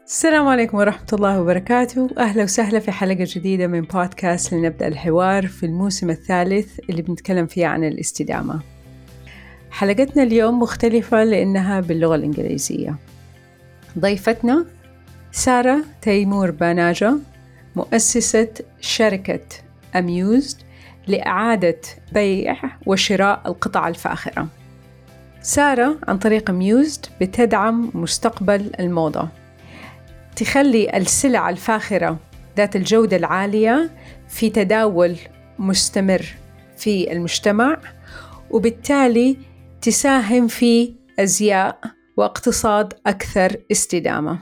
السلام عليكم ورحمة الله وبركاته. أهلا وسهلا في حلقة جديدة من بودكاست لنبدأ الحوار في الموسم الثالث اللي بنتكلم فيه عن الاستدامة. حلقتنا اليوم مختلفة لأنها باللغة الإنجليزية. ضيفتنا سارة تيمور باناجة، مؤسسة شركة أميوزد لإعادة بيع وشراء القطع الفاخرة. سارة عن طريق أميوزد بتدعم مستقبل الموضة، تخلي السلع الفاخرة ذات الجودة العالية في تداول مستمر في المجتمع، وبالتالي تساهم في أزياء واقتصاد أكثر استدامة.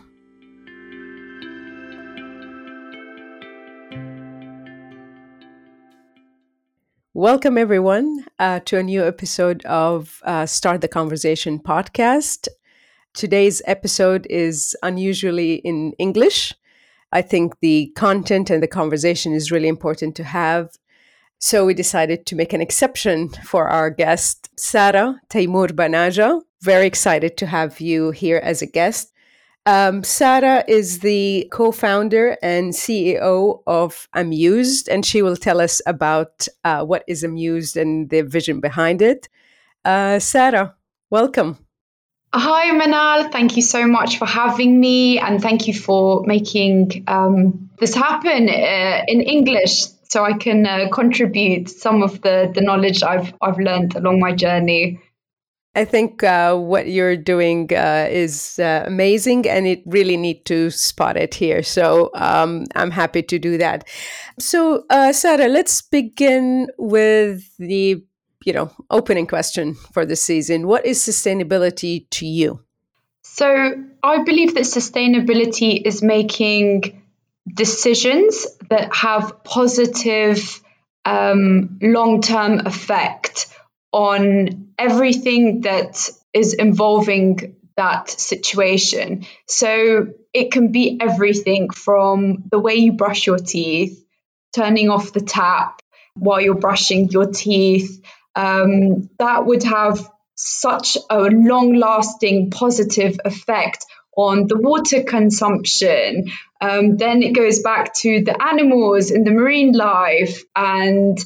Welcome everyone to a new episode of Start the Conversation podcast. Today's episode is unusually in English. I think the content and the conversation is really important to have. So we decided to make an exception for our guest, Sara Teymour Banaja. Very excited to have you here as a guest. Sara is the co-founder and CEO of Amyuzd, and she will tell us about what is Amyuzd and the vision behind it. Sara, welcome. Hi, Manal. Thank you so much for having me, and thank you for making this happen in English, so I can contribute some of the knowledge I've learned along my journey. I think what you're doing is amazing, and it really need to spot it here. So I'm happy to do that. So Sara, let's begin with the opening question for the season. What is sustainability to you? So I believe that sustainability is making decisions that have positive long-term effect on everything that is involving that situation. So it can be everything from the way you brush your teeth, turning off the tap while you're brushing your teeth. That would have such a long-lasting positive effect on the water consumption. Then it goes back to the animals and the marine life, and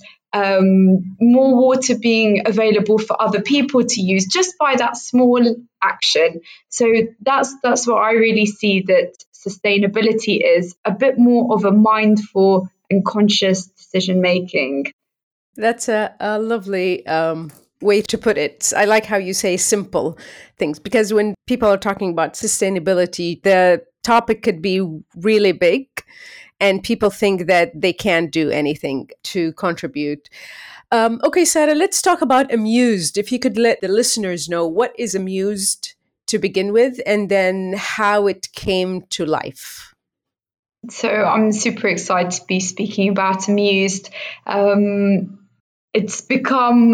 more water being available for other people to use just by that small action. So that's what I really see that sustainability is, a bit more of a mindful and conscious decision making. That's a lovely way to put it. I like how you say simple things, because when people are talking about sustainability, the topic could be really big and people think that they can't do anything to contribute. Okay, Sara, let's talk about Amyuzd. If you could let the listeners know what is Amyuzd to begin with, and then how it came to life. So I'm super excited to be speaking about Amyuzd. It's become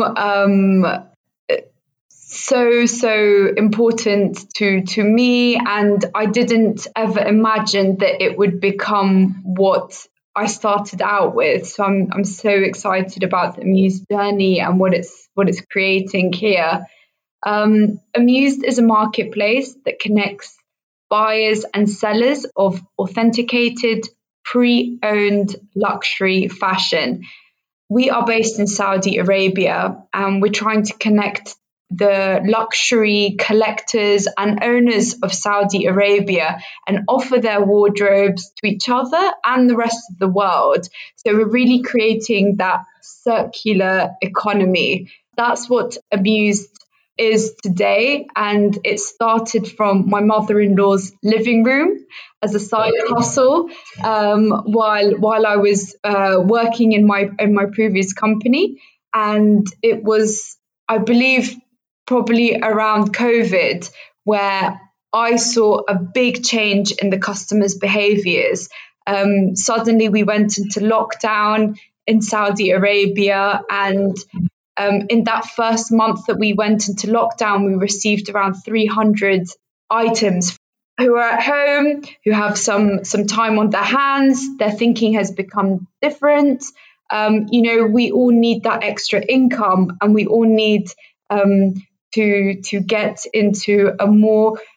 so important to me, and I didn't ever imagine that it would become what I started out with. So I'm so excited about the Amyuzd journey and what it's creating here. Amyuzd is a marketplace that connects buyers and sellers of authenticated, pre-owned luxury fashion. We are based in Saudi Arabia, and we're trying to connect the luxury collectors and owners of Saudi Arabia and offer their wardrobes to each other and the rest of the world. So we're really creating that circular economy. That's what Amyuzd is today, and it started from my mother-in-law's living room as a side hustle while I was working in my previous company. And it was, I believe, probably around COVID where I saw a big change in the customers' behaviors. Suddenly we went into lockdown in Saudi Arabia, and in that first month that we went into lockdown, we received around 300 items who are at home, who have some time on their hands. Their thinking has become different. We all need that extra income, and we all need to get into a more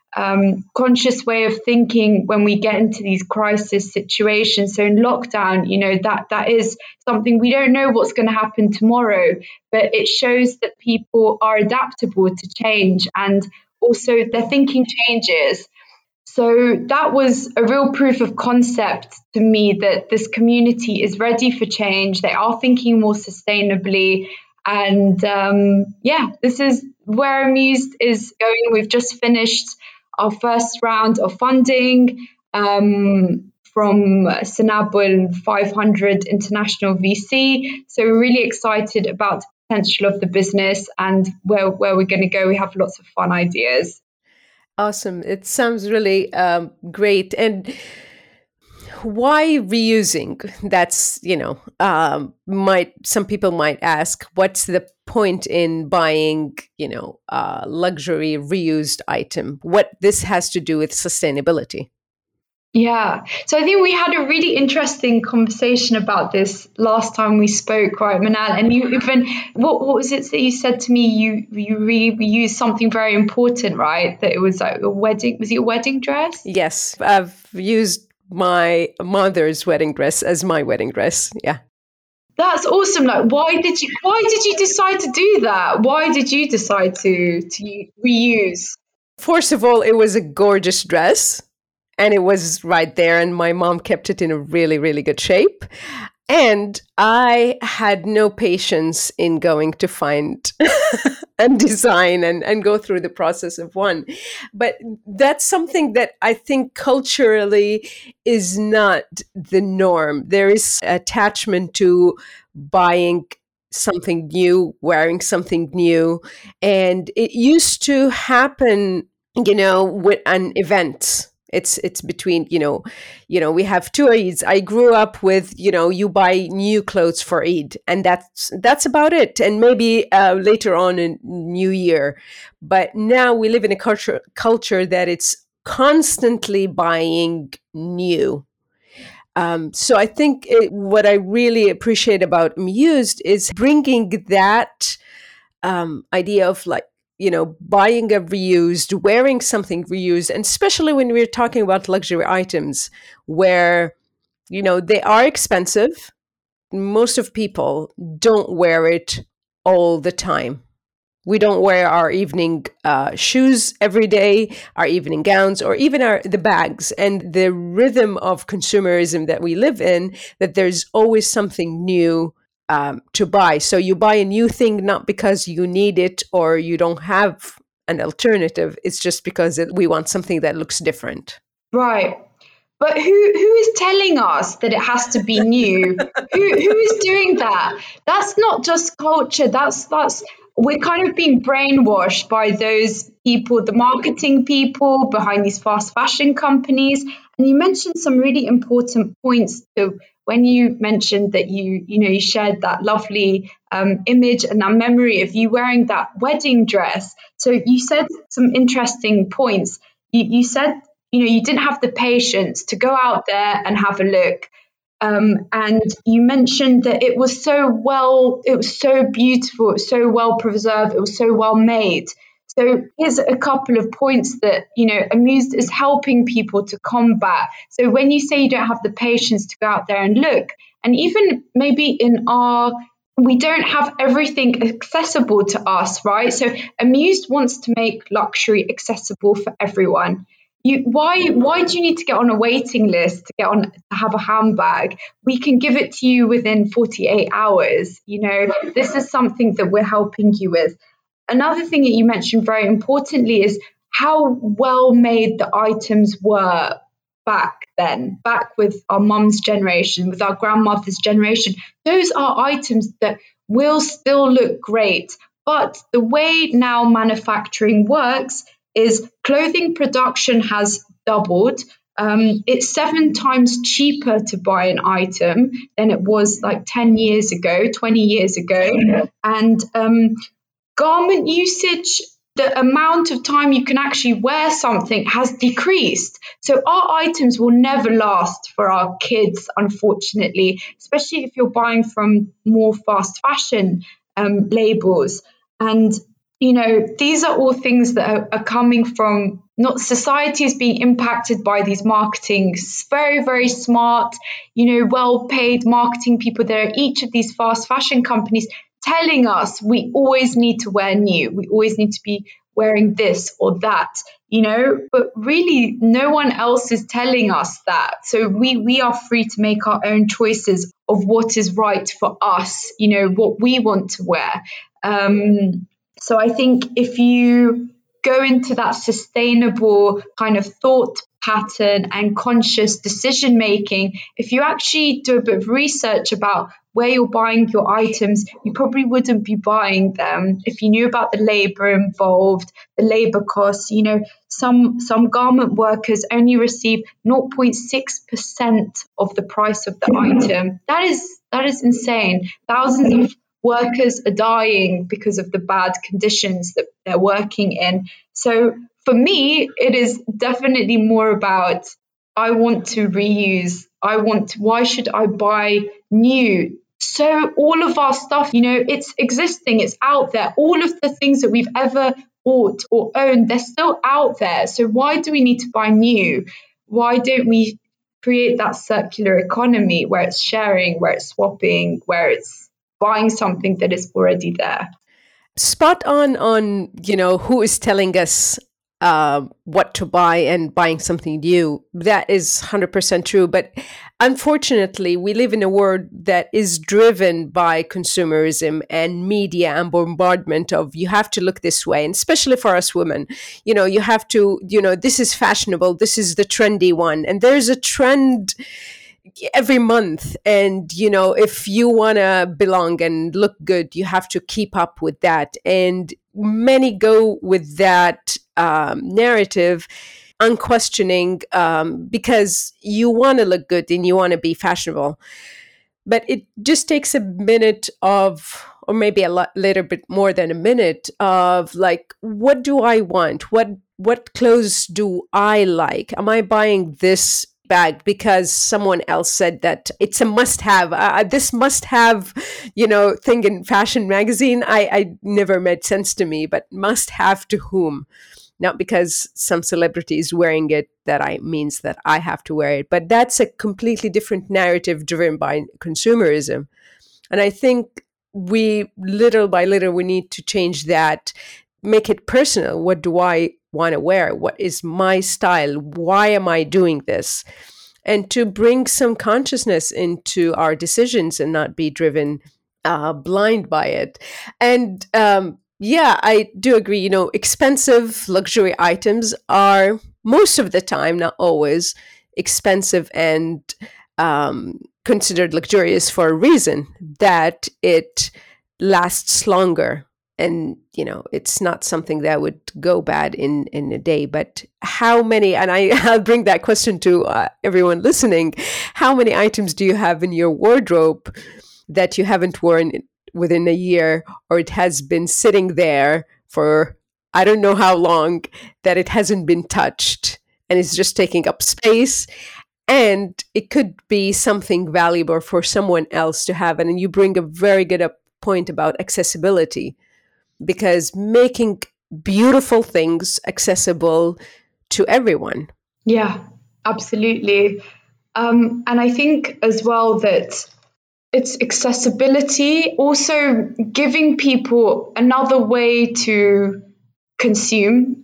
conscious way of thinking when we get into these crisis situations. So in lockdown, that is something we don't know what's going to happen tomorrow, but it shows that people are adaptable to change and also their thinking changes. So that was a real proof of concept to me that this community is ready for change. They are thinking more sustainably. And this is where Amused is going. We've just finished our first round of funding from Sanabul 500 International VC. So we're really excited about the potential of the business and where we're going to go. We have lots of fun ideas. Awesome. It sounds really great. And why reusing? That's, some people might ask, what's the point in buying, luxury reused item? What this has to do with sustainability? Yeah. So I think we had a really interesting conversation about this last time we spoke, right, Manal? And you even, what was it that you said to me? You reused something very important, right? That it was like a wedding. Was it a wedding dress? Yes. I've used my mother's wedding dress as my wedding dress. Yeah. That's awesome. Like, why did you decide to do that? Why did you decide to reuse? First of all, it was a gorgeous dress. And it was right there, and my mom kept it in a really, really good shape. And I had no patience in going to find and design and go through the process of one. But that's something that I think culturally is not the norm. There is attachment to buying something new, wearing something new. And it used to happen, with an event. It's between, we have two Eids. I grew up with, you buy new clothes for Eid, and that's about it. And maybe later on in New Year. But now we live in a culture that it's constantly buying new. So I think what I really appreciate about Amused is bringing that idea of buying a reused, wearing something reused, and especially when we're talking about luxury items where, they are expensive. Most of people don't wear it all the time. We don't wear our evening shoes every day, our evening gowns, or even the bags. And the rhythm of consumerism that we live in, that there's always something new to buy. So you buy a new thing not because you need it or you don't have an alternative. It's just because we want something that looks different. Right. But who is telling us that it has to be new? who is doing that? That's not just culture. That's we're kind of being brainwashed by those people, the marketing people behind these fast fashion companies. And you mentioned some really important points. So when you mentioned that you shared that lovely image and that memory of you wearing that wedding dress. So you said some interesting points. You said, you didn't have the patience to go out there and have a look. And you mentioned that it was so beautiful, it was so well preserved, it was so well made. So here's a couple of points that, Amused is helping people to combat. So when you say you don't have the patience to go out there and look, and even maybe we don't have everything accessible to us, right? So Amused wants to make luxury accessible for everyone. Why do you need to get on a waiting list to have a handbag? We can give it to you within 48 hours. This is something that we're helping you with. Another thing that you mentioned very importantly is how well made the items were back then, back with our mum's generation, with our grandmother's generation. Those are items that will still look great. But the way now manufacturing works is clothing production has doubled. It's 7 times cheaper to buy an item than it was like 10 years ago, 20 years ago. And garment usage, the amount of time you can actually wear something has decreased. So our items will never last for our kids, unfortunately, especially if you're buying from more fast fashion labels. And these are all things that are coming from not society is being impacted by these marketing, very, very smart, well-paid marketing people. There are each of these fast fashion companies telling us we always need to wear new. We always need to be wearing this or that, but really no one else is telling us that. So we are free to make our own choices of what is right for us, what we want to wear. So I think if you go into that sustainable kind of thought pattern and conscious decision making, if you actually do a bit of research about where you're buying your items, you probably wouldn't be buying them if you knew about the labor involved, the labor costs. Some garment workers only receive 0.6% of the price of the item. That is insane. Thousands of workers are dying because of the bad conditions that they're working in. So for me, it is definitely more about, I want to reuse. Why should I buy new? So all of our stuff, it's existing, it's out there. All of the things that we've ever bought or owned, they're still out there. So why do we need to buy new? Why don't we create that circular economy where it's sharing, where it's swapping, where it's buying something that is already there? Spot on, who is telling us what to buy and buying something new. That is 100% true. But unfortunately, we live in a world that is driven by consumerism and media and bombardment of, you have to look this way. And especially for us women, you have to, this is fashionable. This is the trendy one. And there's a trend every month. And, if you want to belong and look good, you have to keep up with that. And many go with that narrative, unquestioning, because you want to look good and you want to be fashionable. But it just takes a minute of, or maybe a lot later, but more than a minute of like, what do I want? What clothes do I like? Am I buying this bag because someone else said that it's a must-have? This must-have, thing in fashion magazine, I never made sense to me. But must-have to whom? Not because some celebrity is wearing it means that I have to wear it. But that's a completely different narrative driven by consumerism. And I think we, little by little, we need to change that, make it personal. What do I want to wear? What is my style? Why am I doing this? And to bring some consciousness into our decisions and not be driven blind by it. And yeah, I do agree. Expensive luxury items are most of the time, not always, expensive and considered luxurious for a reason, that it lasts longer. And, it's not something that would go bad in a day. But how many, and I'll bring that question to everyone listening, how many items do you have in your wardrobe that you haven't worn within a year, or it has been sitting there for I don't know how long, that it hasn't been touched and it's just taking up space? And it could be something valuable for someone else to have. And you bring a very good point about accessibility, because making beautiful things accessible to everyone. Yeah, absolutely. And I think as well that it's accessibility, also giving people another way to consume,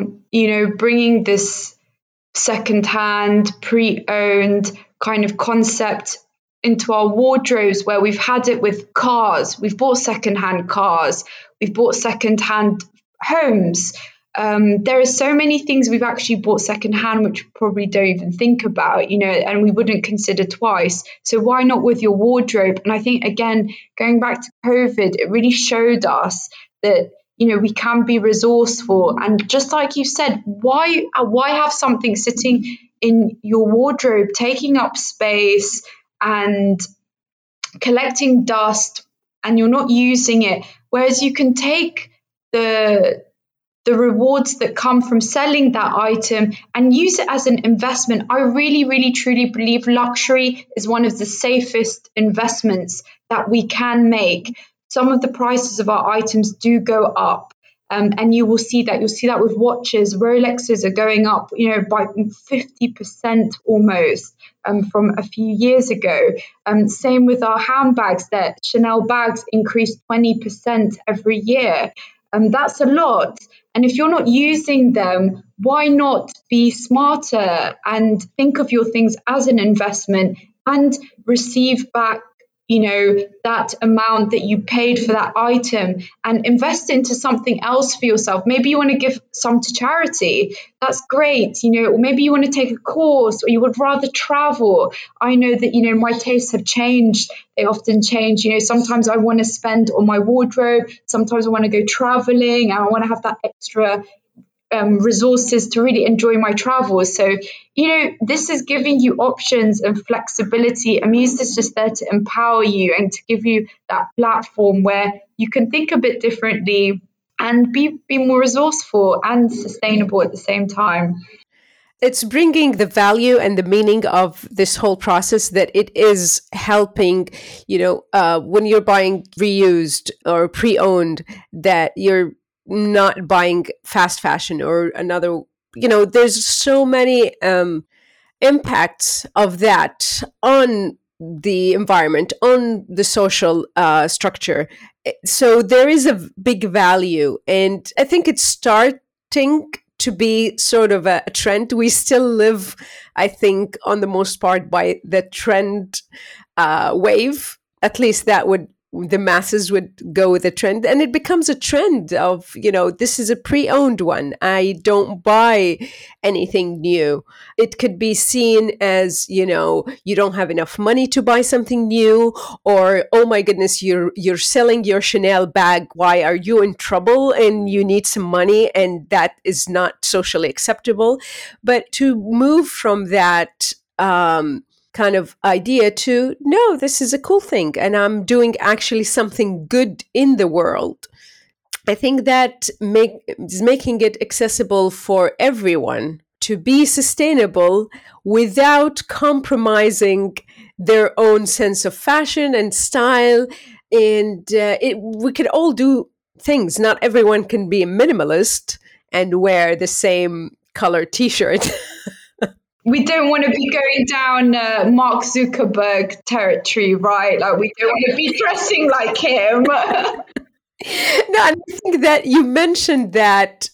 bringing this secondhand, pre-owned kind of concept into our wardrobes, where we've had it with cars. We've bought secondhand cars. We've bought secondhand homes. There are so many things we've actually bought secondhand, which we probably don't even think about, and we wouldn't consider twice. So why not with your wardrobe? And I think, again, going back to COVID, it really showed us that, we can be resourceful. And just like you said, why have something sitting in your wardrobe, taking up space and collecting dust, and you're not using it? Whereas you can take the rewards that come from selling that item and use it as an investment. I really, really, truly believe luxury is one of the safest investments that we can make. Some of the prices of our items do go up. And you will see that. You'll see that with watches. Rolexes are going up, by 50% almost from a few years ago. Same with our handbags, that Chanel bags increase 20% every year. That's a lot. And if you're not using them, why not be smarter and think of your things as an investment and receive back, that amount that you paid for that item and invest into something else for yourself. Maybe you want to give some to charity. That's great. Or maybe you want to take a course, or you would rather travel. I know that, my tastes have changed. They often change. Sometimes I want to spend on my wardrobe. Sometimes I want to go traveling and I want to have that extra resources to really enjoy my travels. So, this is giving you options and flexibility. Muse is just there to empower you and to give you that platform where you can think a bit differently and be more resourceful and sustainable at the same time. It's bringing the value and the meaning of this whole process, that it is helping, when you're buying reused or pre-owned, that you're not buying fast fashion or another, there's so many impacts of that on the environment, on the social structure. So there is a big value, and I think it's starting to be sort of a trend. We still live, I think, on the most part, by the trend wave. At least the masses would go with the trend, and it becomes a trend of, this is a pre-owned one. I don't buy anything new. It could be seen as, you don't have enough money to buy something new, or, oh my goodness, you're selling your Chanel bag. Why are you in trouble and you need some money? And that is not socially acceptable. But to move from that kind of idea to, no, this is a cool thing and I'm doing actually something good in the world, I think that is making it accessible for everyone to be sustainable without compromising their own sense of fashion and style. And we could all do things. Not everyone can be a minimalist and wear the same color t-shirt. We don't want to be going down Mark Zuckerberg territory, right? Like, we don't want to be dressing like him. No, I think that you mentioned that,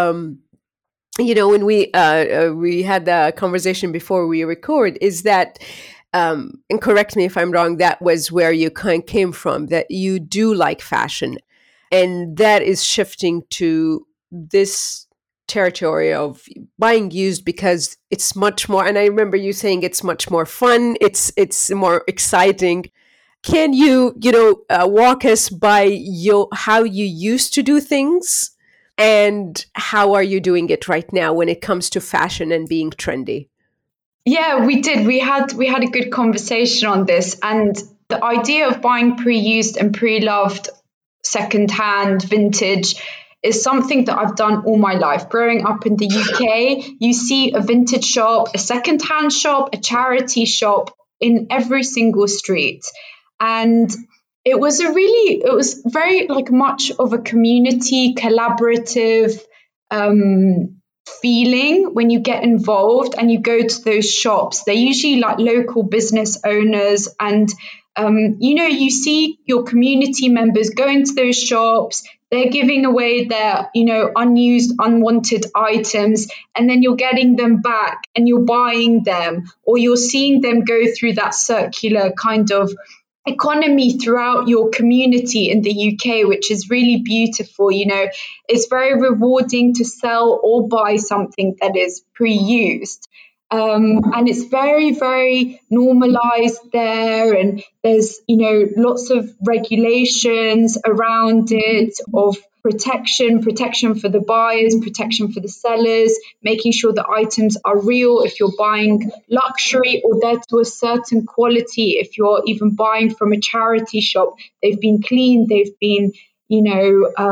when we had the conversation before we record, is that, and correct me if I'm wrong, that was where you kind of came from, that you do like fashion, and that is shifting to this territory of buying used because it's much more. And I remember you saying it's much more fun. It's more exciting. Can you, walk us by how you used to do things, and how are you doing it right now when it comes to fashion and being trendy? Yeah, we did. We had a good conversation on this, and the idea of buying pre-used and pre-loved, second-hand, vintage is something that I've done all my life. Growing up in the UK, you see a vintage shop, a second-hand shop, a charity shop in every single street. And it was very like much of a community collaborative feeling when you get involved and you go to those shops. They're usually like local business owners, and you see your community members going to those shops. They're giving away their, unused, unwanted items, and then you're getting them back and you're buying them, or you're seeing them go through that circular kind of economy throughout your community in the UK, which is really beautiful. It's very rewarding to sell or buy something that is pre-used. And it's very, very normalized there. And there's, lots of regulations around it of protection for the buyers, protection for the sellers, making sure the items are real if you're buying luxury, or they're to a certain quality. If you're even buying from a charity shop, they've been cleaned, they've been,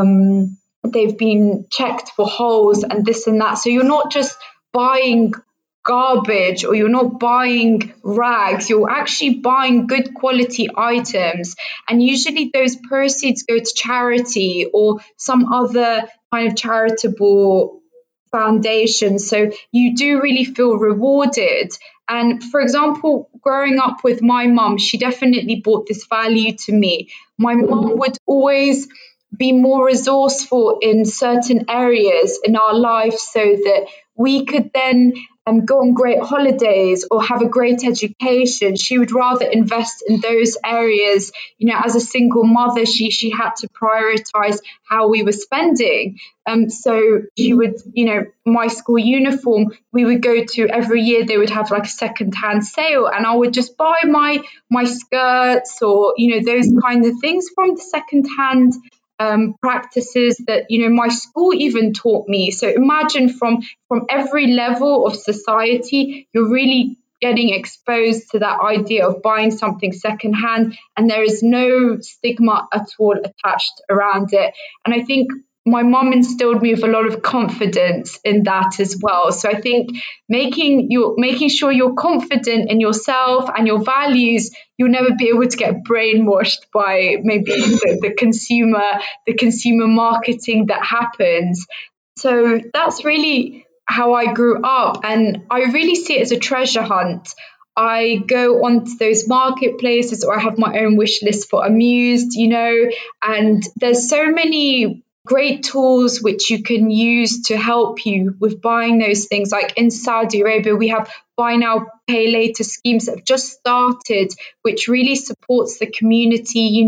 they've been checked for holes and this and that. So you're not just buying garbage or you're not buying rags. You're actually buying good quality items. And usually those proceeds go to charity or some other kind of charitable foundation. So you do really feel rewarded. And for example, growing up with my mum, she definitely brought this value to me. My mum would always be more resourceful in certain areas in our life so that we could then go on great holidays or have a great education. She would rather invest in those areas. As a single mother, she had to prioritize how we were spending. So she would, my school uniform, we would go to every year, they would have like a second-hand sale, and I would just buy my skirts or, those kind of things from the second-hand practices that my school even taught me. So imagine from every level of society, you're really getting exposed to that idea of buying something secondhand, and there is no stigma at all attached around it. And I think my mum instilled me with a lot of confidence in that as well. So I think making sure you're confident in yourself and your values, you'll never be able to get brainwashed by maybe the consumer marketing that happens. So that's really how I grew up, and I really see it as a treasure hunt. I go onto those marketplaces, or I have my own wish list for Amused, and there's so many great tools which you can use to help you with buying those things. Like in Saudi Arabia, we have buy now, pay later schemes that have just started, which really supports the community,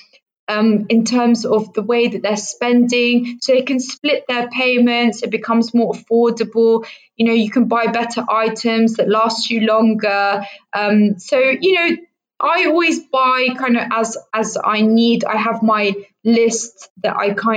in terms of the way that they're spending, so they can split their payments. It becomes more affordable. You can buy better items that last you longer. I always buy kind of as I need. I have my list that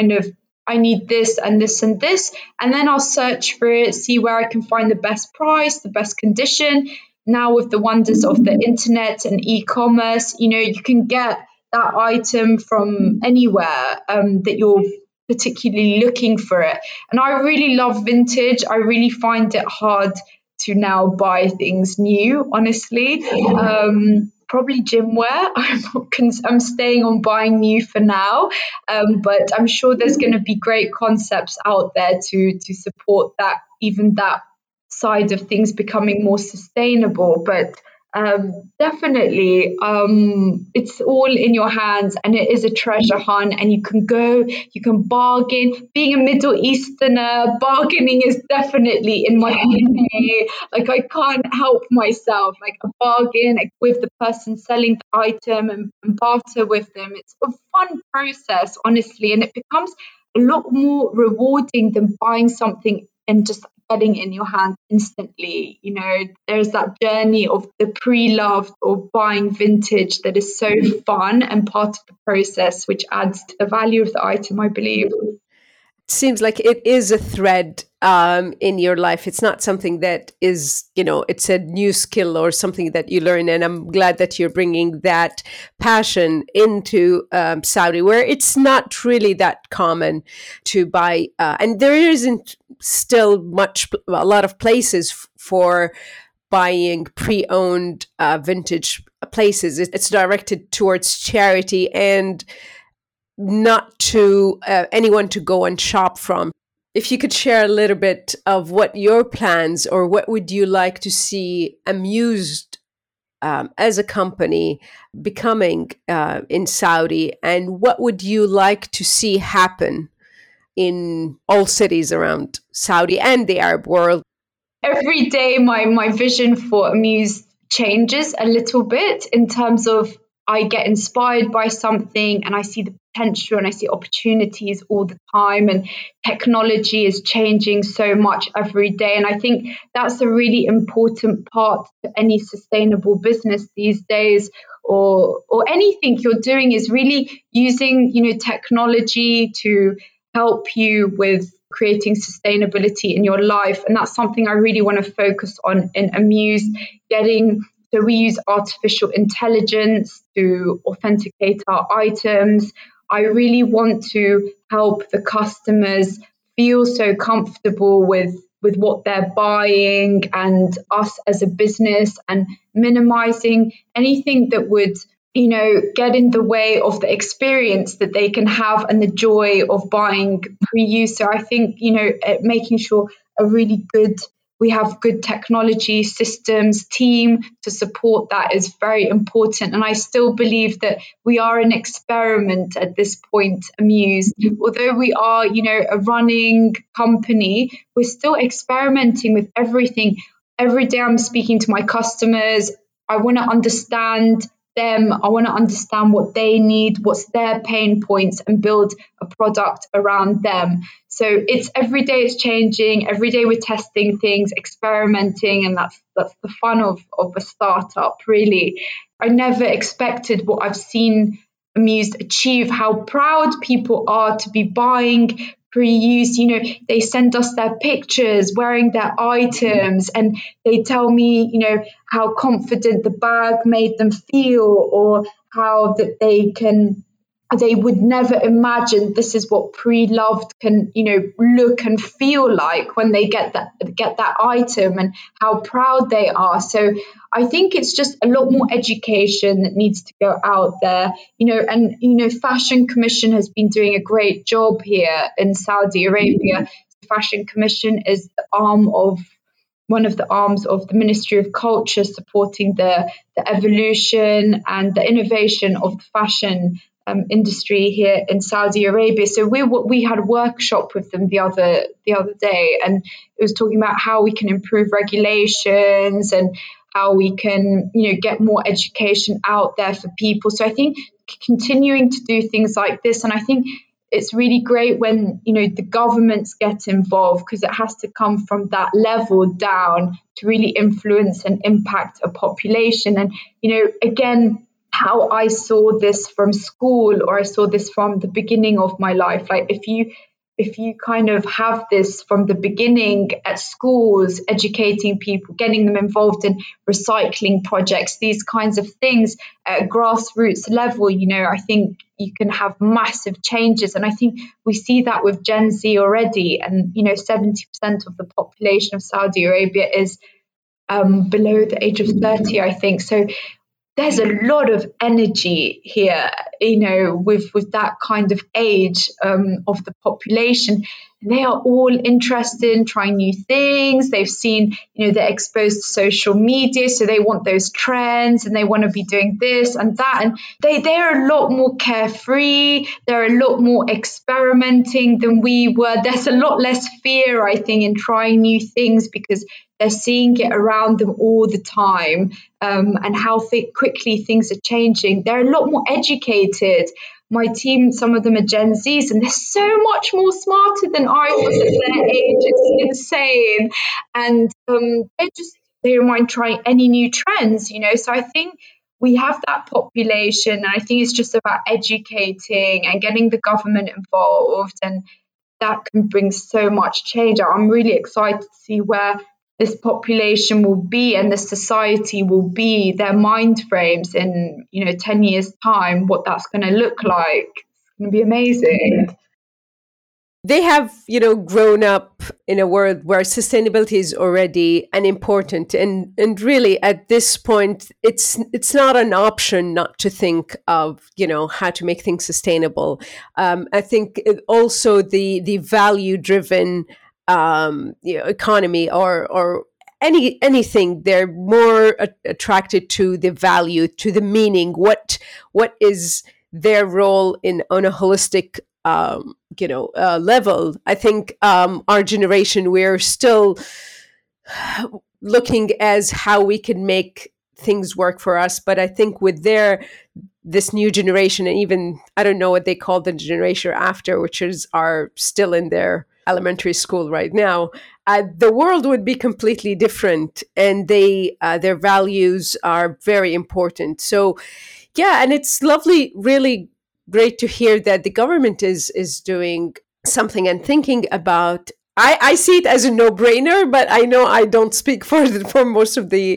I need this and this and this, and then I'll search for it, see where I can find the best price, the best condition. Now with the wonders of the internet and e-commerce, you can get that item from anywhere that you're particularly looking for it. And I really love vintage. I really find it hard to now buy things new, honestly. Probably gym wear. I'm staying on buying new for now, but I'm sure there's going to be great concepts out there to support that, even that side of things becoming more sustainable. But definitely, it's all in your hands, and it is a treasure hunt, and you can bargain. Being a Middle Easterner, bargaining is definitely in my DNA. Like, I can't help myself. Like, a bargain with the person selling the item and barter with them. It's a fun process, honestly, and it becomes a lot more rewarding than buying something and just getting in your hand instantly. There's that journey of the pre-loved or buying vintage that is so fun and part of the process, which adds to the value of the item, I believe. Seems like it is a thread in your life. It's not something that is, it's a new skill or something that you learn. And I'm glad that you're bringing that passion into Saudi, where it's not really that common to buy. And there isn't still a lot of places for buying pre-owned vintage places. It's directed towards charity and not to anyone to go and shop from. If you could share a little bit of what your plans, or what would you like to see Amused as a company becoming in Saudi, and what would you like to see happen in all cities around Saudi and the Arab world? Every day, my vision for Amused changes a little bit in terms of I get inspired by something and I see the potential and I see opportunities all the time, and technology is changing so much every day. And I think that's a really important part to any sustainable business these days, or anything you're doing, is really using, technology to help you with creating sustainability in your life. And that's something I really want to focus on in Amused, so we use artificial intelligence to authenticate our items. I really want to help the customers feel so comfortable with with what they're buying and us as a business, and minimizing anything that would get in the way of the experience that they can have and the joy of buying pre-used. So I think, making sure a really good we have good technology systems team to support that is very important. And I still believe that we are an experiment at this point, Amuse. Although we are, a running company, we're still experimenting with everything. Every day I'm speaking to my customers. I want to understand them. I want to understand what they need, what's their pain points, and build a product around them. So it's every day it's changing. Every day we're testing things, experimenting, and that's the fun of a startup, really. I never expected what I've seen Amuse achieve, how proud people are to be buying pre-used. They send us their pictures wearing their items, and they tell me, how confident the bag made them feel, or how that they would never imagine this is what pre-loved can, look and feel like when they get that item, and how proud they are. So I think it's just a lot more education that needs to go out there, and Fashion Commission has been doing a great job here in Saudi Arabia. The Fashion Commission is one of the arms of the Ministry of Culture, supporting the evolution and the innovation of the fashion industry here in Saudi Arabia. So we had a workshop with them the other day, and it was talking about how we can improve regulations and how we can get more education out there for people. So I think continuing to do things like this, and I think it's really great when the governments get involved, because it has to come from that level down to really influence and impact a population. And again, how I saw this from school, or I saw this from the beginning of my life, like if you kind of have this from the beginning at schools, educating people, getting them involved in recycling projects, these kinds of things at a grassroots level, I think you can have massive changes. And I think we see that with Gen Z already. And 70% of the population of Saudi Arabia is below the age of 30, I think. So there's a lot of energy here, with that kind of age of the population. And they are all interested in trying new things. They've seen, they're exposed to social media, so they want those trends and they want to be doing this and that. And they're a lot more carefree. They're a lot more experimenting than we were. There's a lot less fear, I think, in trying new things, because they're seeing it around them all the time, and how quickly things are changing. They're a lot more educated. My team, some of them are Gen Zs, and they're so much more smarter than I was at their age. It's insane. And they don't mind trying any new trends, So I think we have that population, and I think it's just about educating and getting the government involved, and that can bring so much change. I'm really excited to see where this population will be and the society will be, their mind frames in 10 years time, what that's going to look like. It's going to be amazing. They have, grown up in a world where sustainability is already an important, and really at this point, it's not an option not to think of, how to make things sustainable. I think also the value driven economy, or anything, they're more attracted to the value, to the meaning. What is their role on a holistic level? I think our generation, we're still looking as how we can make things work for us. But I think with this new generation, and even I don't know what they call the generation after, which are still in their elementary school right now, the world would be completely different, and their values are very important. So yeah, and it's lovely, really great to hear that the government is doing something and thinking about. I see it as a no-brainer, but I know I don't speak for most of the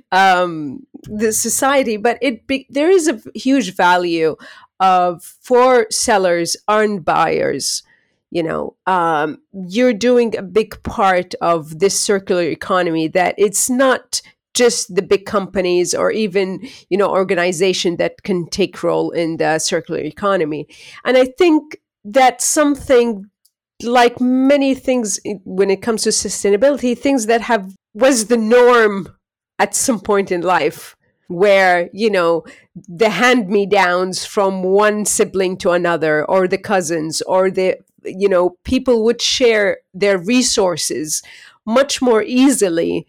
society. But there is a huge value for sellers and buyers, you're doing a big part of this circular economy, that it's not just the big companies or even organization that can take role in the circular economy. And I think that's something, like many things when it comes to sustainability, things that have was the norm at some point in life, where the hand me downs from one sibling to another, or the cousins, or the people would share their resources much more easily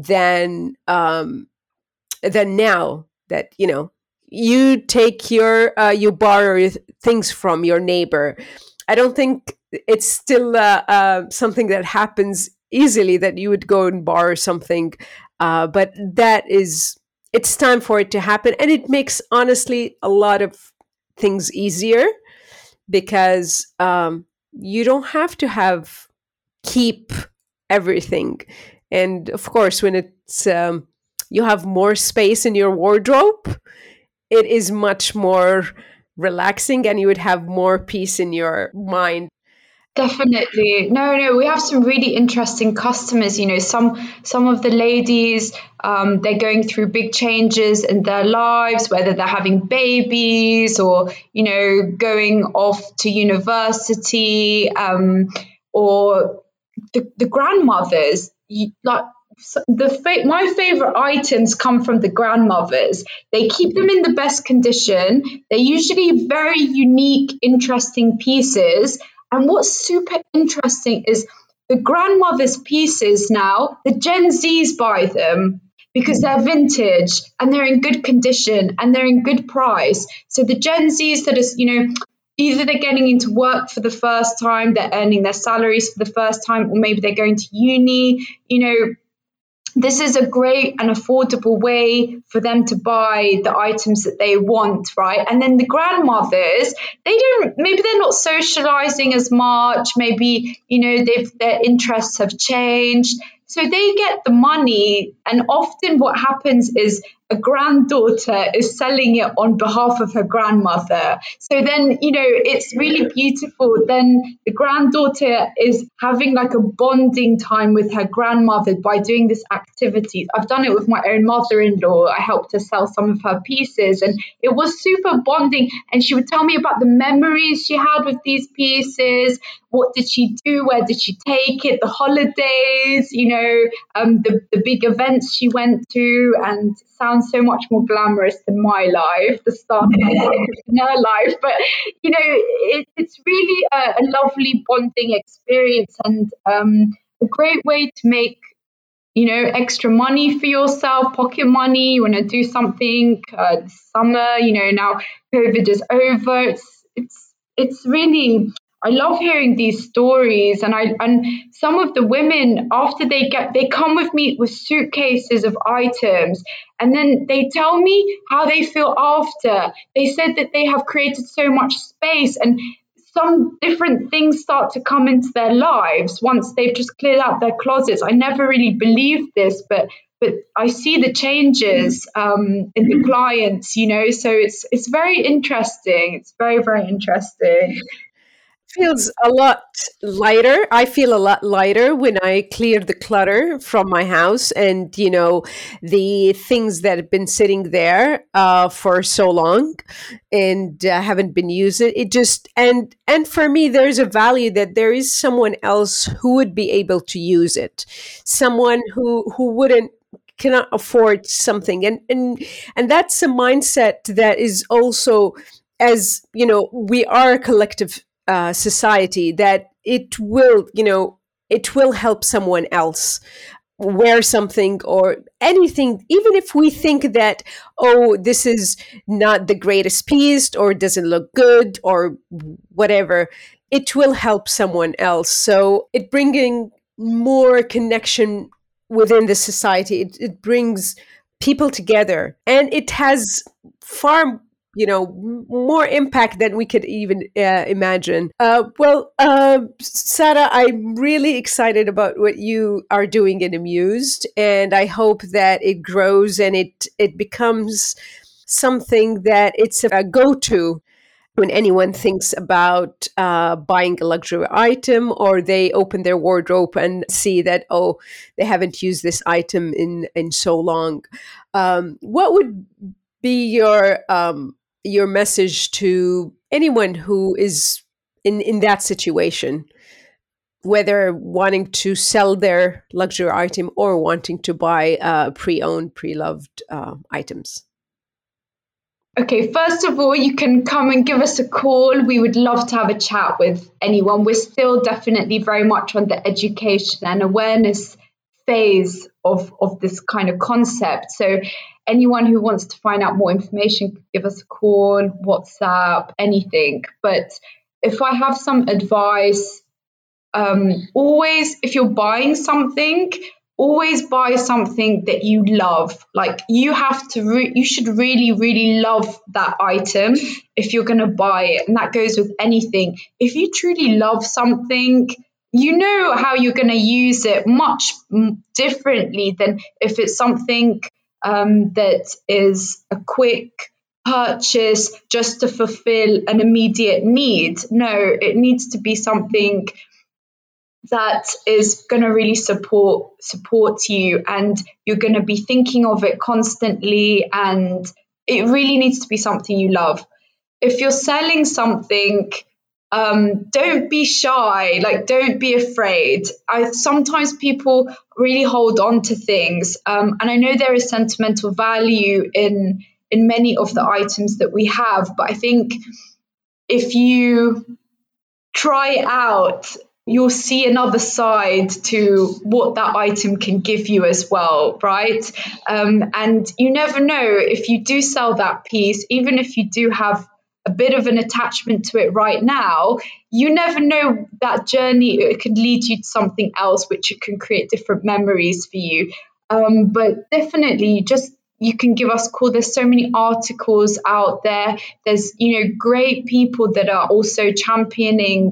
than now, that you take you borrow things from your neighbor. I don't think it's still something that happens easily, that you would go and borrow something, but it's time for it to happen, and it makes, honestly, a lot of things easier, because you don't have to keep everything. And of course, when it's you have more space in your wardrobe, it is much more relaxing, and you would have more peace in your mind. Definitely. No, no, we have some really interesting customers. Some of the ladies, they're going through big changes in their lives, whether they're having babies or, going off to university, or the grandmothers. Like my favorite items come from the grandmothers. They keep them in the best condition. They're usually very unique, interesting pieces. And what's super interesting is the grandmother's pieces now, the Gen Zs buy them because they're vintage and they're in good condition and they're in good price. So the Gen Zs that is, either they're getting into work for the first time, they're earning their salaries for the first time, or maybe they're going to uni, this is a great and affordable way for them to buy the items that they want, right? And then the grandmothers, maybe they're not socializing as much. Maybe, their interests have changed. So they get the money. And often what happens is a granddaughter is selling it on behalf of her grandmother. So then, it's really beautiful. Then the granddaughter is having like a bonding time with her grandmother by doing this activity. I've done it with my own mother-in-law. I helped her sell some of her pieces, and it was super bonding. And she would tell me about the memories she had with these pieces. What did she do? Where did she take it? The holidays, the big events she went to, and sounds so much more glamorous than my life, the startup entrepreneur life. But, it's really a lovely bonding experience, and a great way to make, extra money for yourself, pocket money. You want to do something this summer, now COVID is over. It's really, I love hearing these stories, and some of the women, after they come with me with suitcases of items, and then they tell me how they feel after. They said that they have created so much space, and some different things start to come into their lives once they've just cleared out their closets. I never really believed this, but I see the changes in the clients, so it's very interesting. It's very, very interesting. Feels a lot lighter. I feel a lot lighter when I clear the clutter from my house, and the things that have been sitting there for so long and haven't been used. It just, and for me, there's a value that there is someone else who would be able to use it, someone who wouldn't cannot afford something, and that's a mindset that is also, as we are a collective society, that it will help someone else wear something or anything, even if we think that, oh, this is not the greatest piece or doesn't look good or whatever. It will help someone else, so it bringing more connection within the society. It brings people together, and it has far more impact than we could even imagine. Sarah, I'm really excited about what you are doing in Amused, and I hope that it grows and it becomes something that it's a go-to when anyone thinks about buying a luxury item, or they open their wardrobe and see that, oh, they haven't used this item in so long. What would be your message to anyone who is in that situation, whether wanting to sell their luxury item or wanting to buy pre-owned, pre-loved items? Okay, first of all, you can come and give us a call. We would love to have a chat with anyone. We're still definitely very much on the education and awareness phase of this kind of concept. So anyone who wants to find out more information, give us a call, WhatsApp, anything. But if I have some advice, always, if you're buying something, always buy something that you love. Like you have to, you should really, really love that item if you're going to buy it. And that goes with anything. If you truly love something, you know how you're going to use it much differently than if it's something that is a quick purchase just to fulfill an immediate need. No, it needs to be something that is going to really support you, and you're going to be thinking of it constantly, and it really needs to be something you love. If you're selling something, don't be shy, like don't be afraid. Sometimes people really hold on to things, and I know there is sentimental value in many of the items that we have, but I think if you try it out, you'll see another side to what that item can give you as well, right? And you never know, if you do sell that piece, even if you do have a bit of an attachment to it right now, you never know, that journey, it could lead you to something else, which it can create different memories for you. But definitely just, you can give us a call. There's so many articles out there. There's, great people that are also championing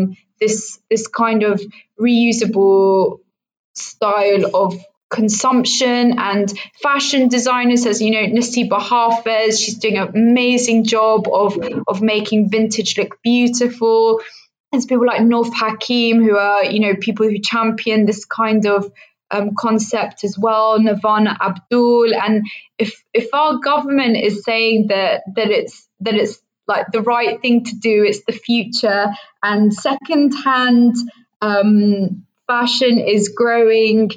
this kind of reusable style of consumption, and fashion designers, as Nasiba Hafez, she's doing an amazing job of making vintage look beautiful. There's people like North Hakim, who are people who champion this kind of concept as well, Nirvana Abdul. And if our government is saying that it's like the right thing to do, it's the future, and secondhand fashion is growing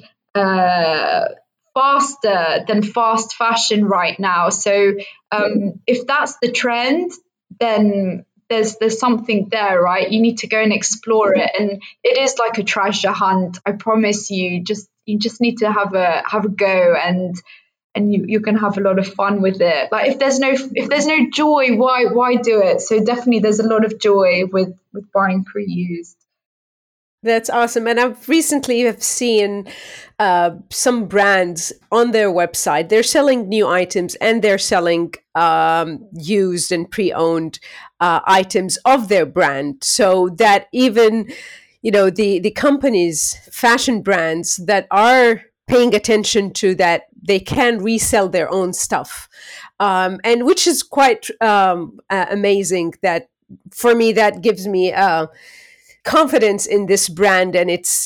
faster than fast fashion right now. So if that's the trend, then there's something there, right? You need to go and explore it, and it is like a treasure hunt. I promise you. You just need to have a go, and you can have a lot of fun with it. Like if there's no joy, why do it? So definitely there's a lot of joy with buying pre-used. That's awesome. And I've recently have seen some brands on their website. They're selling new items, and they're selling used and pre-owned items of their brand. So that even, the companies, fashion brands that are paying attention to that, they can resell their own stuff. And which is quite amazing. That for me, that gives me confidence in this brand, and it's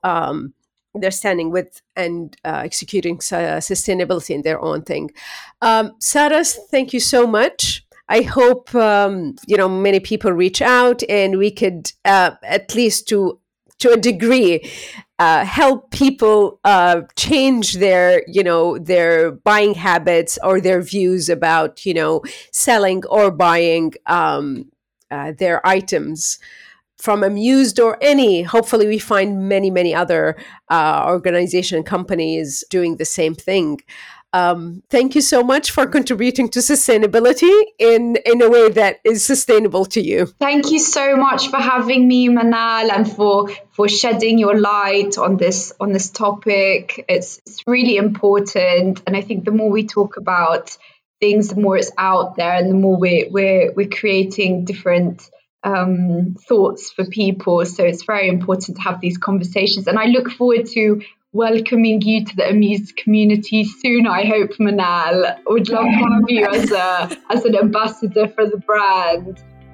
they're standing with and executing sustainability in their own thing. Saras, thank you so much. I hope many people reach out, and we could at least to a degree help people change their buying habits or their views about selling or buying their items from Amused or any. Hopefully we find many other organization companies doing the same thing. Thank you so much for contributing to sustainability in a way that is sustainable to you. Thank you so much for having me, Manal, and for shedding your light on this topic. It's really important, and I think the more we talk about things, the more it's out there, and the more we're creating different thoughts for people. So it's very important to have these conversations, and I look forward to welcoming you to the Amused community soon. I hope, Manal. Would love to have you as an ambassador for the brand.